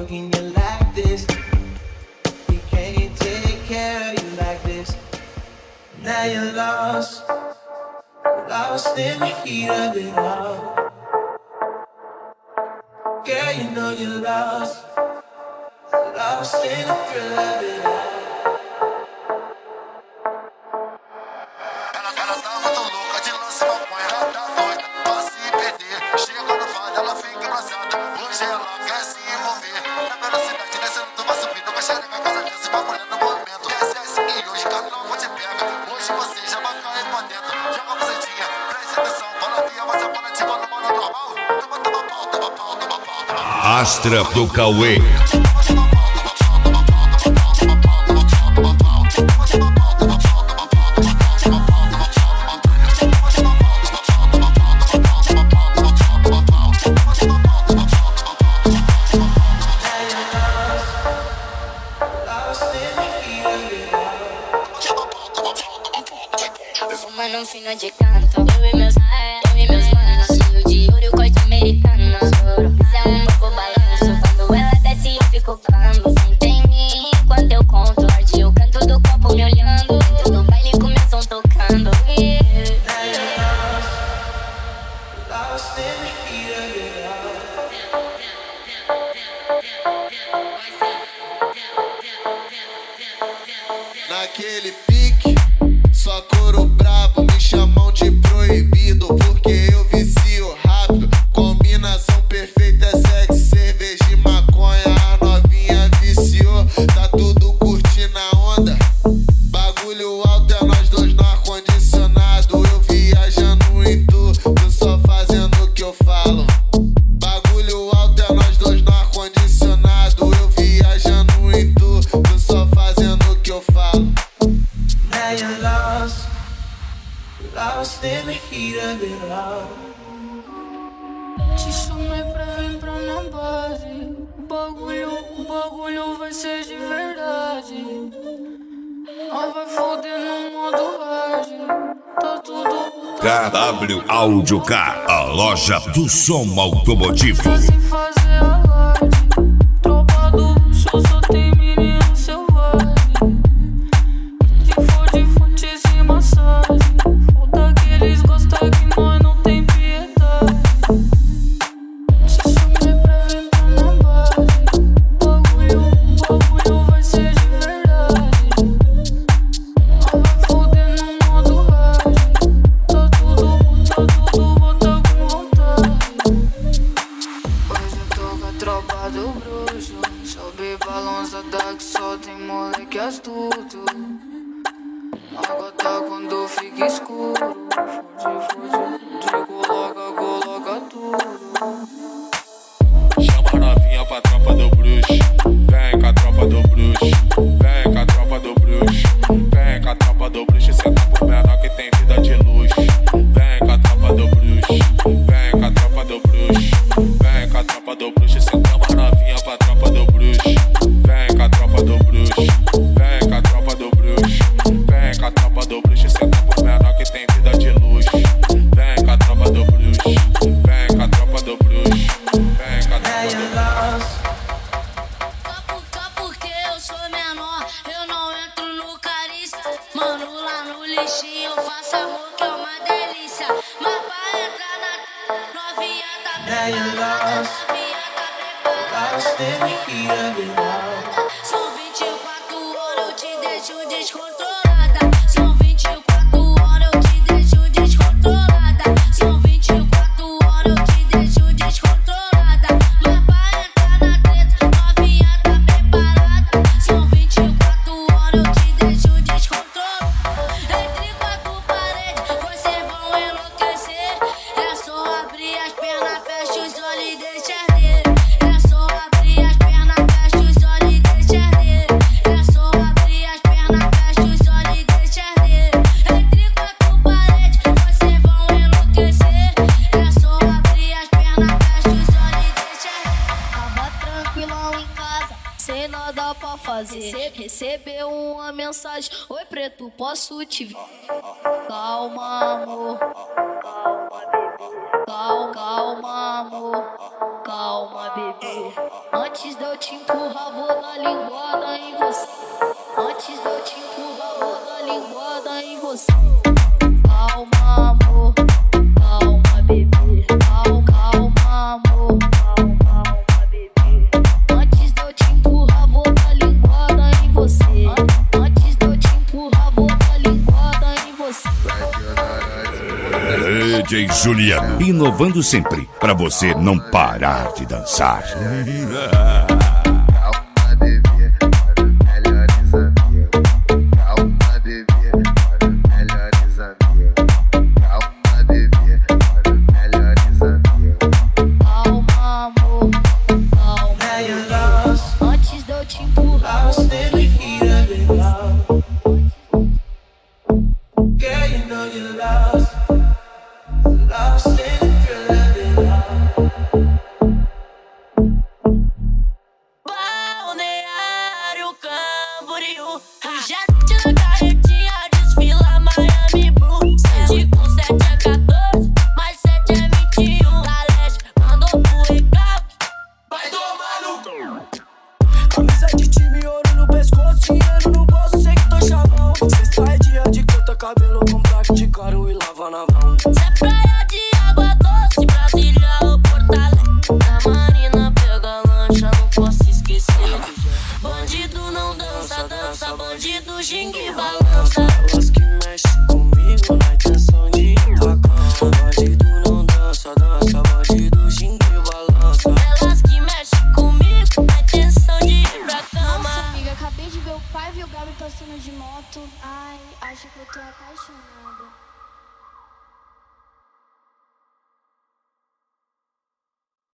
fucking you like this. He can't take care of you like this. Now you're lost, lost in the heat of it all. Girl, you know you're lost, lost in the thrill of it all. Ela tá muito louca de lance maconha, ela tá doida pra se perder. Chega no vale, ela fica embrasada. Hoje ela quer se envolver. Na velocidade, descendo do vai subindo. Com a xereca, com as alianças, bagulhando no movimento. SS e hoje cada um te pega. Hoje você já vai cair pra dentro. Joga a bucetinha, presta atenção. Fala via, mas a bola ativa no modo normal. Toma pau, toma pau, toma pau. Astra do Cauê. Fumando fino de canto, eu e meus manos, cheio de ouro, corte americano. Isso é pouco balanço, quando ela desce eu fico falando. Senta em mim enquanto eu contorde o canto do copo me olhando. Dentro do baile com meu som tocando. Lost in the heat of it all. Naquele pique, só couro brabo, me chamam de proibido, porque eu vicio rápido. Combinação perfeita, sexo, cerveja e maconha. A novinha viciou, tá tudo curtindo a onda. Bagulho alto é nós dois no ar-condicionado. Eu viajando em tu só fazendo o que eu falo. Bagulho alto é nós dois no ar-condicionado. Eu viajando em tu só fazendo o que eu falo. Now you're lost, lost in the heat of it all. Te chamei pra vir pra minha base. O bagulho vai ser de verdade. Nós vai foder no modo hard. Tá tudo KW Áudio K, a loja do som automotivo. sem fazer alarde. Tropa do show só tem menino selvagem. Que for de fontes e massagem. Foda que eles gostam que nós não tem piedade. Te chamei pra vir pra minha base. O bagulho vai ser de verdade. Nós vai foder no modo hard. Tá tudo, bota com vontade. Hoje eu tô com a tropa do bruxo. Sobe balançada que só tem moleque astuto. Água tá quando fica escuro. Fude, coloca tudo. Chama a novinha pra tropa do bruxo. Vem com a tropa do bruxo. Vem com a tropa do bruxo. Vem com a tropa do bruxo. Cê tá por menor que tem vida de luxo. Vem com a tropa do bruxo. Vem com a tropa do bruxo. Vem com a tropa do bruxo. Cê chama a novinha pra tropa do bruxo. Vem com a tropa do bruxo. Vem com a tropa do bruxo. Vem com a tropa do bruxo. Cê tá por menor que tem vida de luxo. Vem com a tropa do bruxo. Vem com a tropa do bruxo. Vem com a Now tropa do you're bruxo. lost, Só porque eu sou menor, eu não entro no carícia. Mano, lá no lixinho eu faço amor que é uma delícia. Mas pra entrar na novinha tá now you're preparada, lost, novinha tá preparada. lost in the heat of it all. São 24 horas, eu te deixo descontrolada. São 24 horas, eu te deixo descontrolada. São 24 horas, eu te deixo descontrolada. Mas pra entrar na treta, novinha tá preparada. São 24 horas, eu te deixo descontrolada. Entre quatro paredes, vocês vão enlouquecer. É só abrir as pernas, fecha os olhos e deixa arder. É só abrir as pernas, fecha os olhos e deixa arder. É só abrir as pernas, fecha os olhos e deixa arder. Entre quatro paredes, vocês vão enlouquecer. É só abrir as pernas, fecha os olhos e deixa arder. Tava tranquilão em casa, sem nada pra fazer. Recebeu uma mensagem: oi preto, posso te ver? Calma, amor. Calma, amor. Calma, bebê. Antes de eu te empurrar, vou dar linguada em você. Antes de eu te empurrar, vou dar linguada em você. Calma, amor, calma, bebê. Calma, amor, calma, bebê. Antes de eu te empurrar, vou dar linguada em você. Antes de eu te empurrar, vou dar linguada em você. DJ Juliano, inovando sempre, pra você não parar de dançar. Calma, bebê, para os melhores amigos. Calma, bebê, para os melhores amigos. Calma, bebê, para os melhores amigos. Calma, amor, calma. Now you're lost, Antes de eu te empurrar, lost in the heat of it all. Girl, you know you're lost, lost in the thrill of it all. Balneário Camboriú, jet na carretinha, desfila Miami Blue. 7 com 7 é 14, mais 7 é 21. Da leste, mandou pro recalque, vai tomar no cu. Camisa de time, ouro no pescoço, dinheiro no bolso, sei que tô chavão. Sexta é dia de canta, cabelo com placa de caro e lava na mão. Se é praia de água doce, Brasília ou Porto Alegre, na Marina pega lancha, não posso esquecer. Bandido não dança, dança, bandido ginga e balança. Elas que mexem comigo na intenção de ir pra cama. Bandido não dança, dança, bandido ginga e balança. Elas que mexem comigo na intenção de ir pra cama. Nossa, amiga, acabei de ver o pai e o Gabi passando de moto. Ai, acho que eu tô apaixonada.